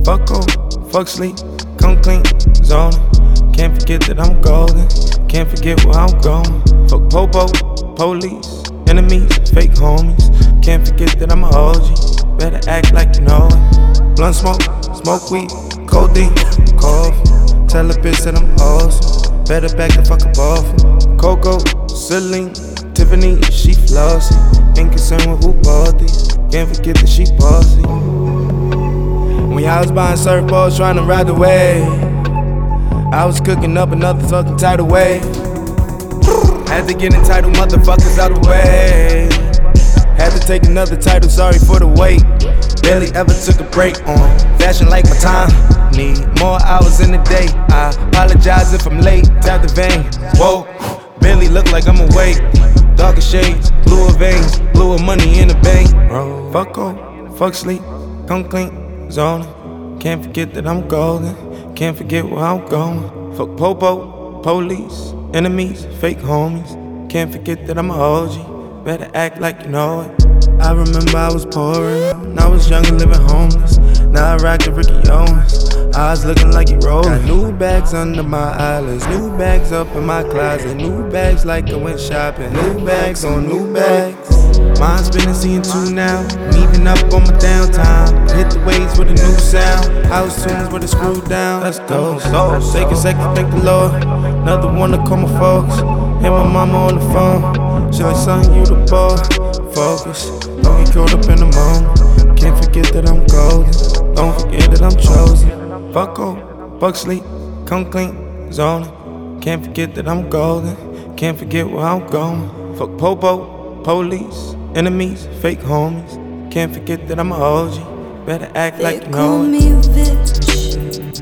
Fuck off, fuck sleep, come clean, zoning. Can't forget that I'm golden, can't forget where I'm going. Fuck popo, police, enemies, fake homies. Can't forget that I'm a OG, better act like you know it. Blunt smoke, smoke weed, codeine, coffee. Tell a bitch that I'm awesome, better back the fuck up off em. Coco, Celine, Tiffany, she flossy. Ain't concerned with who bought these, can't forget that she bossy. When I was buying surfboards trying to ride the wave, I was cooking up another fucking tidal wave. Had to get entitled motherfuckers out the way. Had to take another title, sorry for the wait. Barely ever took a break on fashion like my time. Need more hours in the day. I apologize if I'm late. Tap the vein. Whoa, barely look like I'm awake. Darker shades, bluer veins, bluer money in the bank. Fuck off, fuck sleep, come clean, zoning. Can't forget that I'm golden, can't forget where I'm going. Fuck popo, police, enemies, fake homies. Can't forget that I'm a OG, better act like you know it. I remember I was pouring, I was young and living homeless. Now I rock the Ricky Owens, eyes looking like you rollin'. Got new bags under my eyelids, new bags up in my closet, new bags like I went shopping, new bags on new bags. Mine's spinning, seeing two now, meeting up on my downtime. Hit the waves with a new sound, house tunes with a screw down. Let's go, take a second, thank the Lord. Another one to call my folks, hit my mama on the phone. She like, son, you the boy, focus, don't get caught up in the moment. Can't forget that I'm golden, don't forget that I'm chosen. Fuck off, fuck sleep, come clean, zoning. Can't forget that I'm golden, can't forget where I'm going. Fuck popo, police, enemies, fake homies. Can't forget that I'm a OG, better act like you know it. They call me bitch,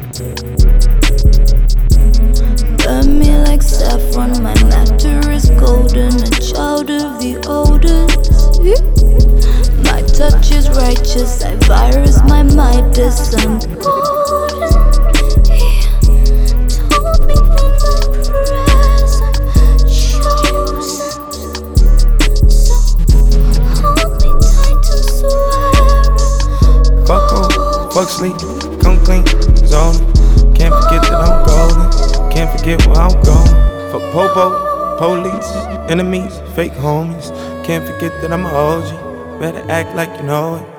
burn me like saffron. My nectar is golden, a child of the oldest. My touch is righteous, I virus my Midas. I'm golden. He told me that my present chosen. So hold me tight and swear. Fuck off, fuck sleep, come clean, zoning. Can't forget that I'm golden, can't forget where I'm going. Fuck popo, police, enemies, fake homies. Can't forget that I'm a OG, better act like you know it.